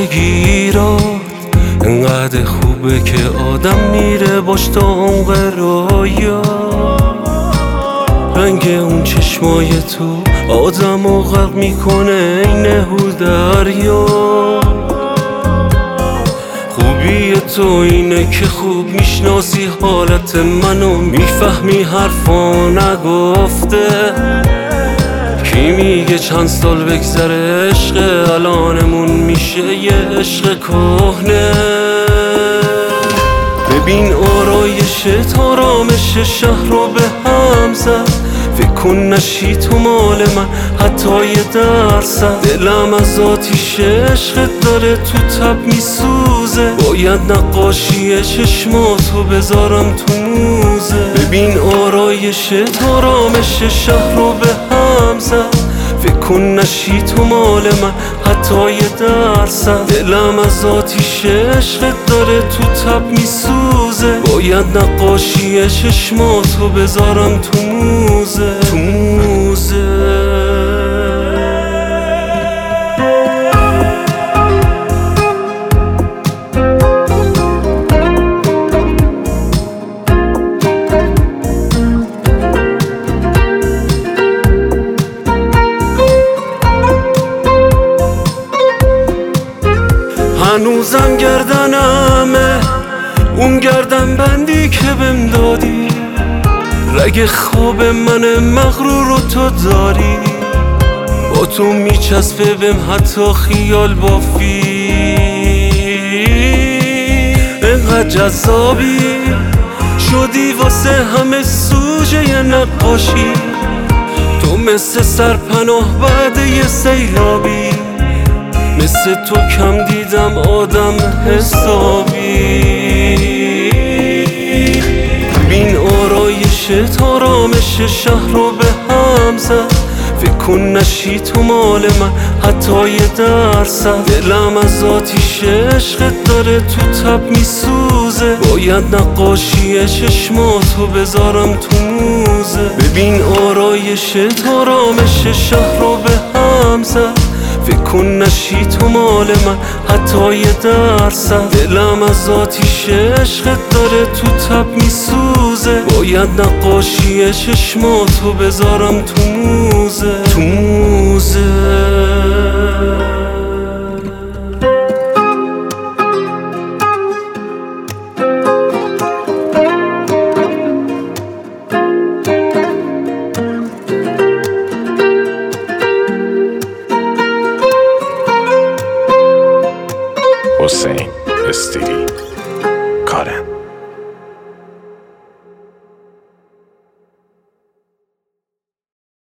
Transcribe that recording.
بگیرا انقدر خوبه که آدم میره باش تا عمق رویا. رنگ اون چشمای تو آدمو غرق میکنه این هو دریا. خوبی تو اینه که خوب میشناسی حالت منو، میفهمی حرفا نگفته. کی میگه چند سال بگذره عشق الانمون میشه یه عشق کهنه. ببین آرایشت آرامش شهر رو به هم زد. فکر کن نشی تو مال من حتی یه درصد. دلم از آتیش عشقت داره تو تب میسوزه. باید نقاشی چشماتو بذارم تو موزه. ببین آرایشت آرامش شهر رو به هم زد. فکر کن نشی تو مال من حتی یه درصد. دلم از آتیش عشقت داره تو تب میسوزه. باید نقاشی چشماتو بذارم تو موزه. هنوزم گردنمه اون گردن بندی که بهم دادی. رگ خواب من مغرور رو تو داری. با تو میچسبه بهم حتی خیال بافی. انقدر جذابی شدی واسه همه سوژه نقاشی. تو مثل سرپناه بعد یه سیلابی. مثل تو کم دیدم آدم حسابی. ببین آرایشت آرامش شهر رو به هم زد. فکر کن نشی تو مال من حتی یه درصد. دلم از آتیش عشقت داره تو تب میسوزه. باید نقاشی چشماتو بذارم تو موزه. ببین آرایشت آرامش شهر رو به هم زد. فکر کن نشی تو مال من حتی یه درصد. دلم از آتیش عشقت داره تو تب میسوزه. باید نقاشی چشماتو بذارم تو موزه. حسین استیلی کارن.